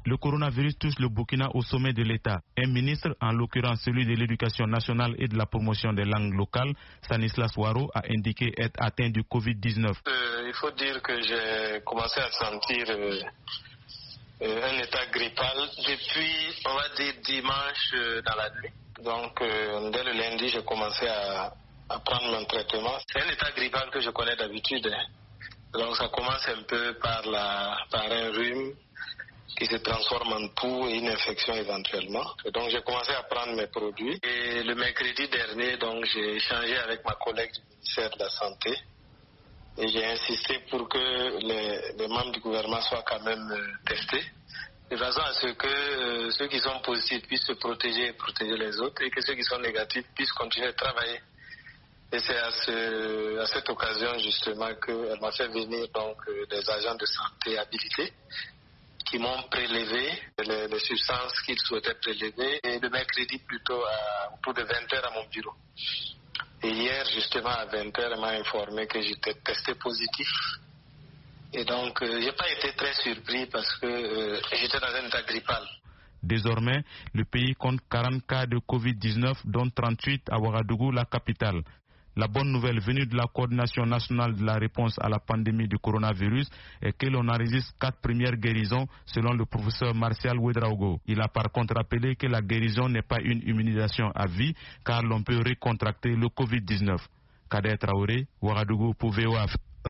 Le coronavirus touche le Burkina au sommet de l'État. Un ministre, en l'occurrence celui de l'Éducation nationale et de la promotion des langues locales, Stanislas Ouaro, a indiqué être atteint du Covid-19. Il faut dire que j'ai commencé à sentir un état grippal depuis, on va dire, dimanche dans la nuit. Donc, dès le lundi, j'ai commencé à prendre mon traitement. C'est un état grippal que je connais d'habitude. Donc, ça commence un peu par un rhume qui se transforme en toux et une infection éventuellement. Et donc, j'ai commencé à prendre mes produits. Et le mercredi dernier, donc, j'ai échangé avec ma collègue du ministère de la Santé. Et j'ai insisté pour que les membres du gouvernement soient quand même testés, de façon à ce que ceux qui sont positifs puissent se protéger et protéger les autres, et que ceux qui sont négatifs puissent continuer à travailler. Et c'est à cette occasion justement qu'elle m'a fait venir donc des agents de santé habilités qui m'ont prélevé les substances qu'ils souhaitaient prélever, et le mercredi plutôt autour de 20h à mon bureau. Et hier, justement, à 20h, elle m'a informé que j'étais testé positif. Et donc, je n'ai pas été très surpris parce que j'étais dans un état grippal. Désormais, le pays compte 40 cas de Covid-19, dont 38 à Ouagadougou, la capitale. La bonne nouvelle venue de la coordination nationale de la réponse à la pandémie du coronavirus est que l'on enregistre 4 premières guérisons selon le professeur Martial Ouedraogo. Il a par contre rappelé que la guérison n'est pas une immunisation à vie car l'on peut recontracter le Covid-19. Kader Traoré, Ouagadougou pour VOA.